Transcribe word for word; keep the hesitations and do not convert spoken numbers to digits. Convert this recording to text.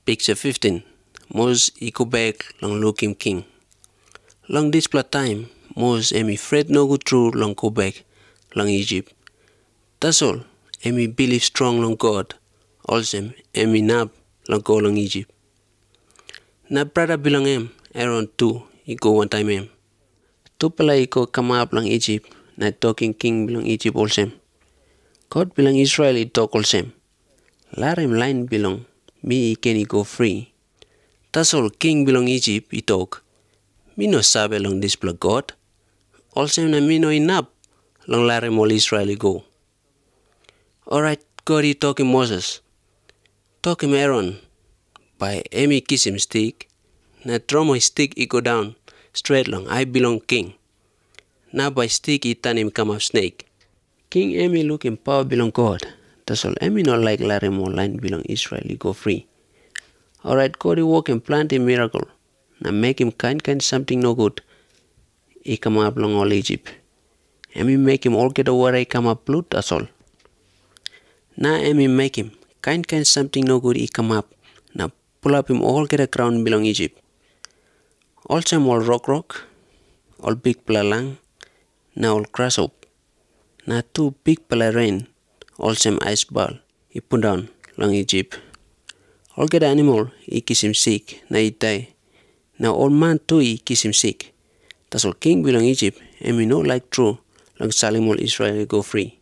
Picture fifteen. Moses he go back long look him king. Long this plot time, Moses emi afraid no go through long go back long Egypt. That's all. Emi believe strong long God. Also emi nab long go long Egypt. Na brother belong him, Aaron too, he go one time him. Two pala he go come up long Egypt, na talking king belong Egypt also. God belong Israel he talk also. Let him line belong, me he can he go free. That's all king belong Egypt he talk. Me no sabe long this block God. Also na me no enough long let him all Israel he go. Alright, God he talk him Moses. Talk him Aaron. By Emi kiss him stick. Na throw my stick he go down. Straight long, I belong king. Now by stick he turn him come up snake. King Emi look him power belong God. That's all. Emi not like let him all line belong Israel he go free. Alright, God he walk and plant a miracle. Now make him kind kind something no good. He come up long all Egypt. Emi make him all get over he come up blood, that's all. Now Emi make him kind kind something no good he come up. Now pull up him all get a crown belong Egypt. Also all rock rock. All big palalang. Now all crash up. Now two big pala rain. Also ice ball. He put down long Egypt. All get animal he kiss him sick. Now he die. Now all man too he kiss him sick. That's all king belong Egypt. And we know like true. Long Salim all Israel go free.